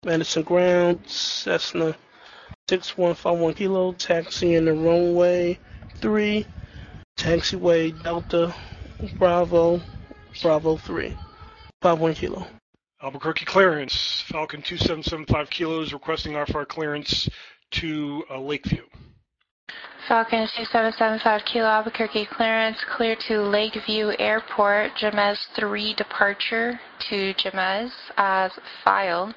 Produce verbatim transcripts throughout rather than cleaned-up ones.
Madison Ground, Cessna six one five one Kilo, taxi in the runway three, taxiway Delta Bravo, Bravo three, five one Kilo. Albuquerque clearance, Falcon two seven seven five kilos requesting R F R clearance to uh, Lakeview. Falcon two seven seven five kilo Albuquerque clearance, clear to Lakeview Airport, Jemez three departure to Jemez as filed.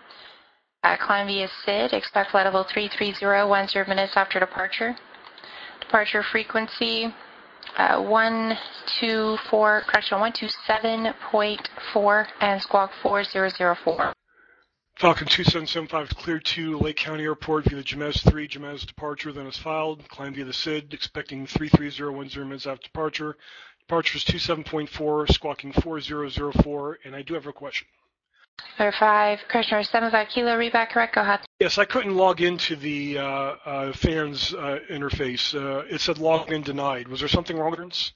Uh, climb via S I D, expect flight level three three zero, one zero minutes after departure. Departure frequency uh, one two four, correction, one two seven point four and squawk four zero zero four. Falcon two seven seven five cleared to Lake County Airport via the Jemez three, Jemez departure, then is filed. Climb via the S I D, expecting three three zero, one zero minutes after departure. Departure is two seven point four, squawking four zero zero four, and I do have a question. Clear five, correction, seven five kilo, read back correct, go ahead. Yes, I couldn't log into the uh, uh, fans uh, interface. Uh, it said login denied. Was there something wrong with it?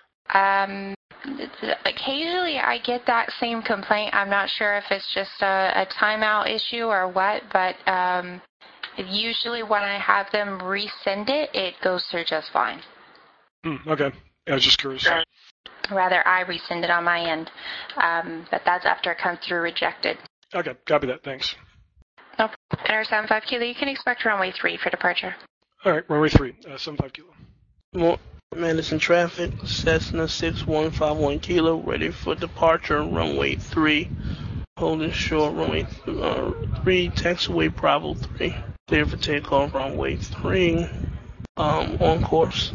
Um, occasionally I get that same complaint. I'm not sure if it's just a, a timeout issue or what, but um, usually when I have them resend it, it goes through just fine. Hmm, okay. I was just curious. Rather, I resend it on my end, um, but that's after it comes through rejected. Okay, copy that. Thanks. Nope. Enter seven five kilo. You can expect runway three for departure. All right, runway three, uh, seven five kilo. More Madison traffic, Cessna six one five one Kilo, ready for departure, runway three, holding short, runway th- uh, three, taxiway Bravo three, clear for takeoff, runway three, um, on course,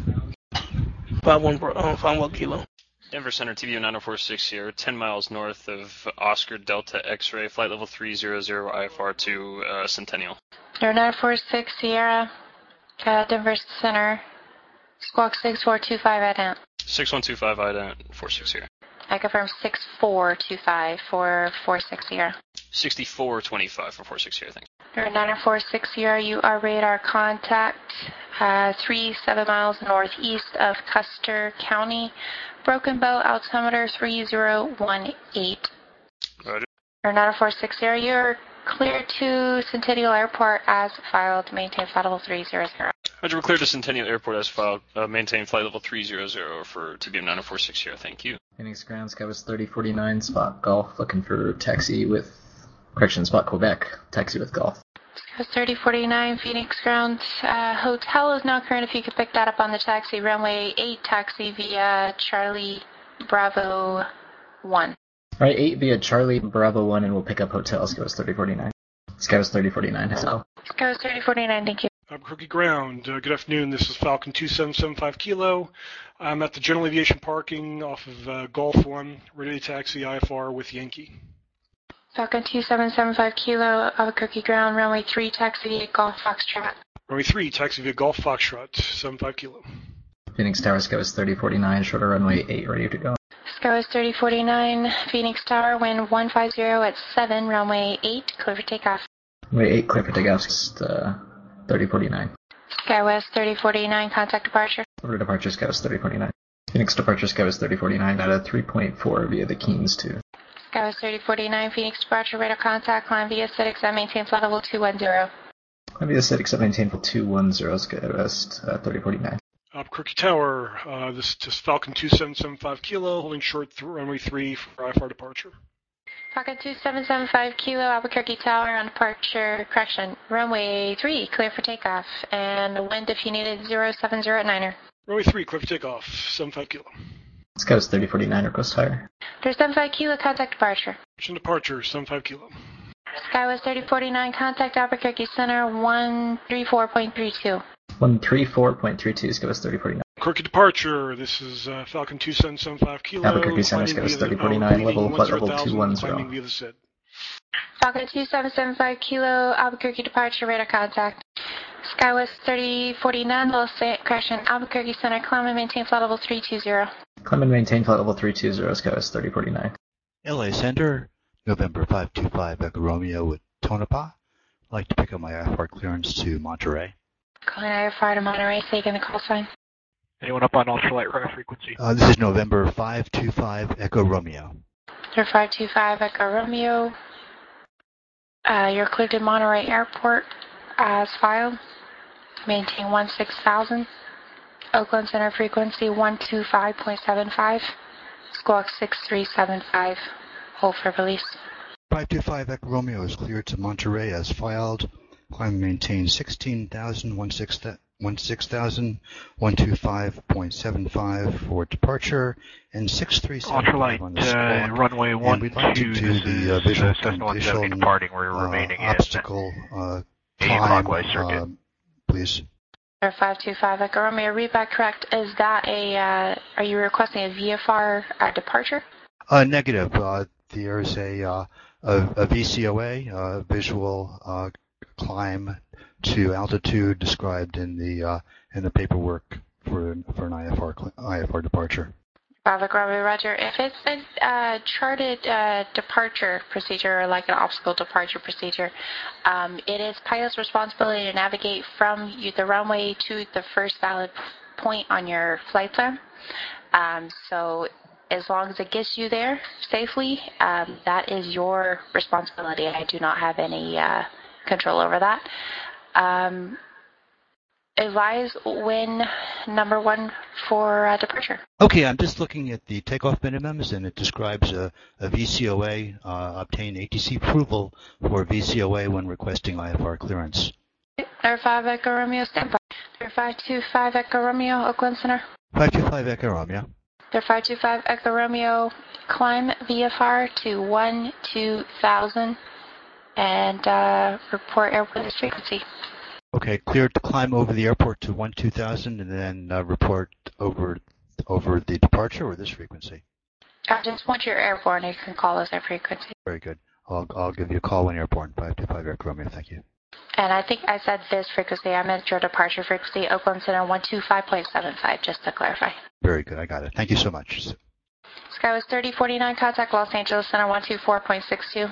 five one, uh, five one Kilo. Denver Center T V nine oh four six here, ten miles north of Oscar Delta X-ray, flight level three hundred I F R to uh, Centennial. nine oh four six Sierra, uh, Denver Center, squawk six four two five I D A N T. six one two five I D A N T, four six here. I confirm six four two five for four six Sierra. sixty-four twenty-five for four six here, thanks. nine oh four six Sierra, you are radar contact, uh, three seven miles northeast of Custer County. Broken bow, altimeter three zero one eight. Roger. nine oh four six Sierra, you're clear to Centennial Airport as filed. Maintain flight level three hundred. Roger, we're clear to Centennial Airport as filed. Uh, maintain flight level three hundred for T B M nine oh four six here, thank you. Phoenix Ground, Skywest thirty forty-nine, spot Golf, looking for taxi with, correction, spot Quebec, taxi with Golf. Skywest thirty forty-nine, Phoenix Ground, uh, hotel is not current. If you could pick that up on the taxi, runway eight, taxi via Charlie Bravo one. Alright, eight via Charlie Bravo one, and we'll pick up hotel, Skywest thirty forty-nine. Skywest thirty forty-nine, hello. Skywest thirty forty-nine, thank you. Albuquerque Ground, uh, good afternoon. This is Falcon two seven seven five Kilo. I'm at the General Aviation parking off of uh, Golf one, ready to taxi I F R with Yankee. Falcon two seven seven five Kilo, Albuquerque Ground, runway three, taxi via Golf Foxtrot. Runway three, taxi via Golf Foxtrot, seven five Kilo. Phoenix Tower, Skywest thirty forty-nine, shorter runway eight, ready to go. Skywest thirty forty-nine, Phoenix Tower, wind one five zero at seven, runway eight, clear for takeoff. Runway eight, clear for takeoff, uh, thirty forty-nine. Skywest thirty forty-nine, contact departure. Order departure, Skywest thirty forty-nine. Phoenix departure, Skywest thirty forty-nine, at a three point four via the Keens to. Skywest thirty forty-nine, Phoenix departure, radar contact, climb via S I D, accept, maintain flight level two one zero. Climb via S I D, accept, maintain for two one zero, Skywest uh, thirty forty-nine. Albuquerque Tower, uh, this is Falcon two seven seven five Kilo, holding short th- runway three for I F R departure. Falcon two seven seven five Kilo, Albuquerque Tower on departure, correction, runway three, clear for takeoff, and wind if you needed zero seven zero at Niner. Runway three, clear for takeoff, seven five Kilo. Skywest thirty forty-nine, request higher. There's seven five Kilo, contact departure. Mission departure, seven five Kilo. Skywest thirty forty-nine, contact Albuquerque Center, one three four point three two. one three four point three two, Skywest thirty forty-nine. Albuquerque departure, this is uh, Falcon two seven seven five Kilo. Albuquerque Center, Skywest thirty forty-nine, uh, level, flight level two one climbing zero. via the S I D. Falcon two seven seven five Kilo, Albuquerque departure, radar contact. Skywest thirty forty-nine, Los correction, Albuquerque Center, climb and maintain flight level three two zero. Climb and maintain flight level three two zero, Skywest thirty forty-nine. L A Center, November five two five, Echo Romeo with Tonopah. I'd like to pick up my I F R clearance to Monterey. Calling I F R to Monterey, taking the call sign. Anyone up on ultralight radar frequency? Uh, this is November five two five, Echo Romeo. five two five, Echo Romeo. Uh, you're cleared to Monterey Airport as filed. Maintain one six thousand. Oakland Center frequency one two five point seven five. Squawk six three seven five. Hold for release. five two five Echo Romeo is cleared to Monterey as filed. Climb maintain sixteen thousand, sixteen thousand, one two five point seven five for departure, and six three seven five on the uh, squawk. runway one And we'd like two, to do the uh, visual uh, Cessna one seventy condition departing. We're uh, remaining obstacle uh, in a climb, clockwise circuit. uh, please. five two five Echo Romeo, read back correct. Is that a, uh, are you requesting a V F R uh, departure? Uh, negative. Uh, there's a, uh, a, a V C O A, uh, visual uh, climb to altitude described in the uh, in the paperwork for for an I F R I F R departure. five Echo Romeo, Roger. If it's a uh, charted uh, departure procedure, or like an obstacle departure procedure, um, it is pilot's responsibility to navigate from you, the runway to the first valid point on your flight plan. Um, so as long as it gets you there safely, um, that is your responsibility. I do not have any uh, control over that. Um, advise when number one for uh, departure. Okay, I'm just looking at the takeoff minimums, and it describes a, a V C O A, uh, obtain A T C approval for V C O A when requesting I F R clearance. Number five Echo Romeo, stand by. Number five two five Echo Romeo, Oakland Center. five two five Echo Romeo. Number five two five Echo Romeo, climb V F R to one two thousand and uh, report airport frequency. Okay, cleared to climb over the airport to one two thousand and then uh, report over over the departure or this frequency. I just want your airborne. You can call us at frequency. Very good. I'll I'll give you a call when you're airborne. five two five Echo Romeo. Thank you. And I think I said this frequency. I meant your departure frequency, Oakland Center one two five point seven five, just to clarify. Very good. I got it. Thank you so much. Skywest thirty forty-nine, contact Los Angeles Center one two four point six two.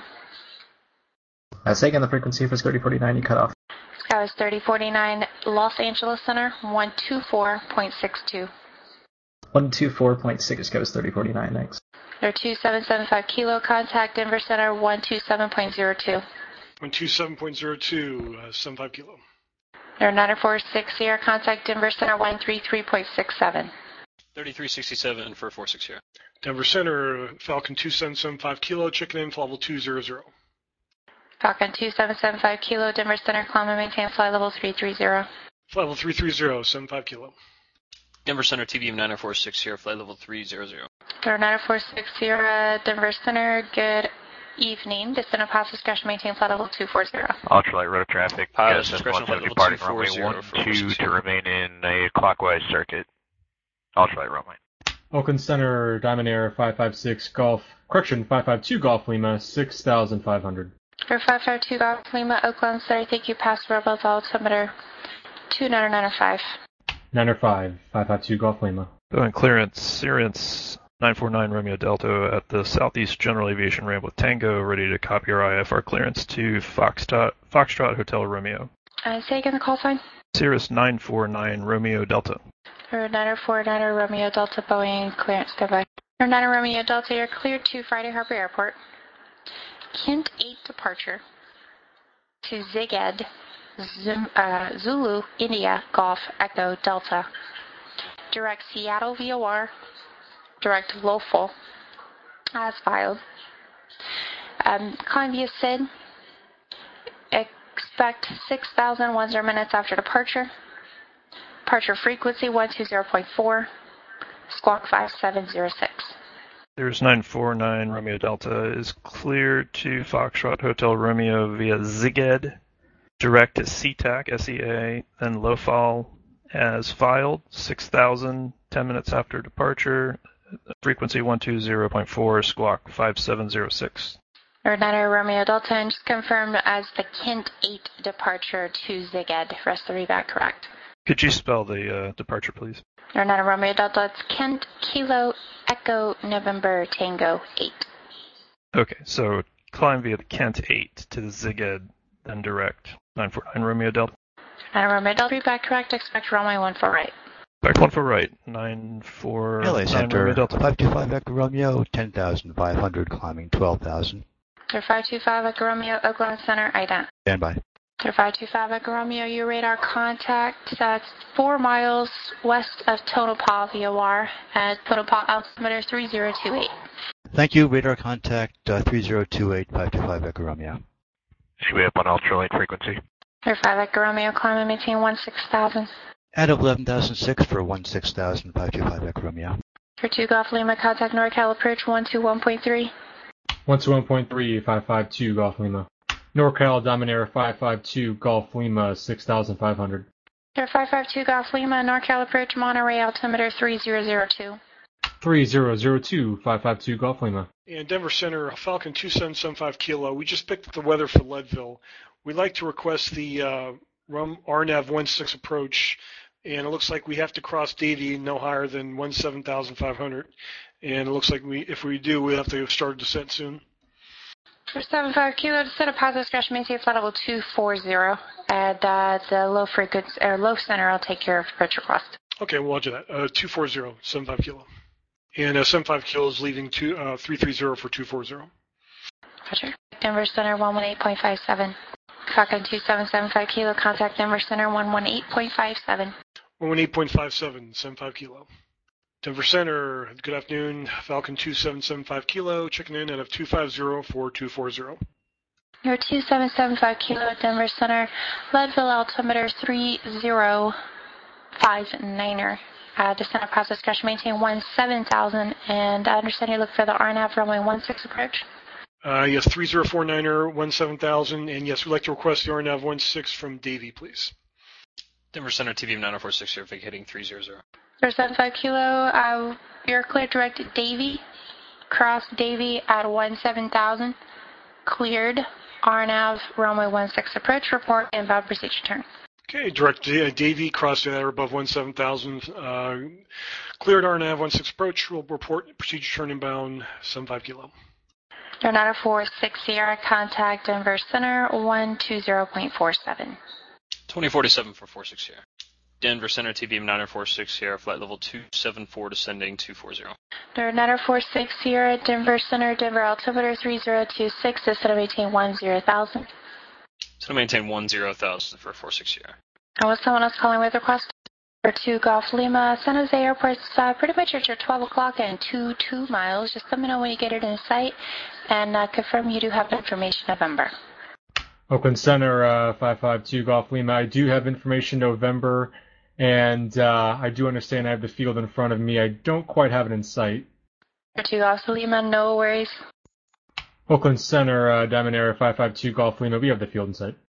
Uh, say again the frequency for thirty forty-nine you cut off. Skywest thirty forty-nine, Los Angeles Center one two four point six two. one two four point six goes thirty forty-nine, thanks. They're two seven seven five kilo, contact Denver Center one two seven point zero two. one two seven point zero two, uh, seven five kilo. They're nine four six Sierra, contact Denver Center one three three point six seven. thirty-three sixty-seven for four six Sierra. Denver Center, Falcon two seven seven five kilo, chicken in, flight level two zero zero. Falcon two seven seven five kilo, Denver Center, climb and maintain flight level three three zero. Flight level three three zero, seven five kilo. Denver Center, T V M nine four six Sierra, flight level three zero zero. They're nine four six Sierra, Denver Center, good evening. Descend pass discretion, maintain flight level two four zero. Ultralight road traffic. Pilot's Yes, discretion, one flight seventy level departing two four runway zero one for two six to zero. remain in a clockwise circuit. Ultralight runway. Oakland Center, Diamond Air five five six Golf, correction, five five two Golf Lima, six thousand five hundred. For five five two Golf Lima, Oakland Center, thank you, pass Rebels altimeter two nine nine five. nine five, five five two Golf Lima. Going clearance, Sirius nine four nine Romeo Delta at the Southeast General Aviation ramp with Tango, ready to copy our I F R clearance to Foxtrot, Foxtrot Hotel Romeo. Uh, say again the call sign. Sirius nine four nine Romeo Delta. For nine four nine Romeo Delta, Boeing, clearance, goodbye. For nine Romeo Delta, you're cleared to Friday Harbor Airport. Kent eight departure to Ziged, Zum, uh, Zulu, India, Golf, Echo, Delta. Direct Seattle V O R, direct Lowful, as filed. Um, climb via S I D, expect six thousand ten minutes after departure. Departure frequency one two zero point four, squawk five seven zero six. There's nine four nine Romeo Delta is cleared to Foxtrot Hotel Romeo via Ziged, direct to SeaTac, S E A, then Lowfall as filed, six thousand, ten minutes after departure, frequency one two zero point four, squawk five seven zero six. nine Romeo Delta, and just confirmed as the Kent eight departure to Ziged. Rest of the readback correct. Could you spell the uh, departure, please? nine Romeo Delta, it's Kent Kilo Echo November Tango eight. Okay, so climb via the Kent eight to the Ziged, then direct nine four nine Romeo Delta. nine Romeo Delta, readback correct, expect runway one for right. Back one for right, nine four L A nine Center, Romeo Delta. five two five Echo Romeo, ten thousand five hundred, climbing twelve thousand. Clear five two five Echo Romeo, Oakland Center, ident. Stand by. Clear five two five Echo Romeo, your radar contact. That's four miles west of Tonopah via W A R at Tonopah altimeter three zero two eight. Thank you. Radar contact uh, three zero two eight five two five Echo Romeo. Should we up on ultralight frequency? Clear five Echo Romeo, climb and maintain one six thousand. At eleven thousand six for one six thousand five two five Echo Romeo. For two Golf Lima, contact NorCal approach one two one point three. one two one point three, five five two Golf Lima. NorCal Dominator five five two Golf Lima, six thousand five hundred. Clear five five two Golf Lima, NorCal approach Monterey altimeter three zero zero two. three zero zero two, five five two Golf Lima. And Denver Center, Falcon two seven seven five Kilo. We just picked up the weather for Leadville. We'd like to request the uh, R NAV one six approach, and it looks like we have to cross Davie no higher than seventeen thousand five hundred. And it looks like we, if we do, we have to start descent soon. For seven five Kilo, descend a positive stretch, maintain flight level two four zero. At uh, the low frequency, or low center, I'll take care of approach request. Okay, we'll do that. Uh, two four zero, seven five Kilo. And uh, seven five Kilo is leaving two, uh, three three zero for two four zero. Roger. Denver Center one one eight point five seven. Falcon two seven seven five Kilo, contact Denver Center one one eight point five seven. one one eight point five seven, seven five Kilo. Denver Center, good afternoon. Falcon two seven seven five Kilo, checking in at two five zero for two four zero. Your two seven seven five Kilo, Denver Center, Leadville altimeter three zero five niner. Uh, descent of process crash, maintain one seven thousand, and I understand you look for the R NAV runway one six approach. Uh, yes, three zero four niner, one seven thousand, and yes, we'd like to request the R NAV one six from Davie, please. Denver Center T V M nine oh four six here, vacating three zero zero. For seven five Kilo, uh, you're clear direct to Davie, cross Davie at one seven thousand, cleared, R NAV runway one six approach, report inbound procedure turn. Okay, direct uh, Davie, cross the air above seventeen thousand, uh, cleared R NAV one six approach, will report procedure turn inbound seven five Kilo. Your nine oh four six Sierra, contact Denver Center one two zero point four seven. twenty forty-seven for four six here. Denver Center T V M nine oh four six Sierra, flight level two seven four, descending two four zero. Your nine oh four six Sierra, Denver Center, Denver altimeter three zero two six, descend to maintain one zero thousand. So maintain one zero thousand for four six Sierra. And was someone else calling with request? For two Golf Lima, San Jose Airport's uh, pretty much at your twelve o'clock and two two miles. Just let me know when you get it in sight, and uh, confirm you do have information November. Oakland Center, uh, five five two Golf Lima. I do have information November, and uh, I do understand I have the field in front of me. I don't quite have it in sight. For two Golf Lima, no worries. Oakland Center, uh, Diamond Air five five two Golf Lima. We have the field in sight.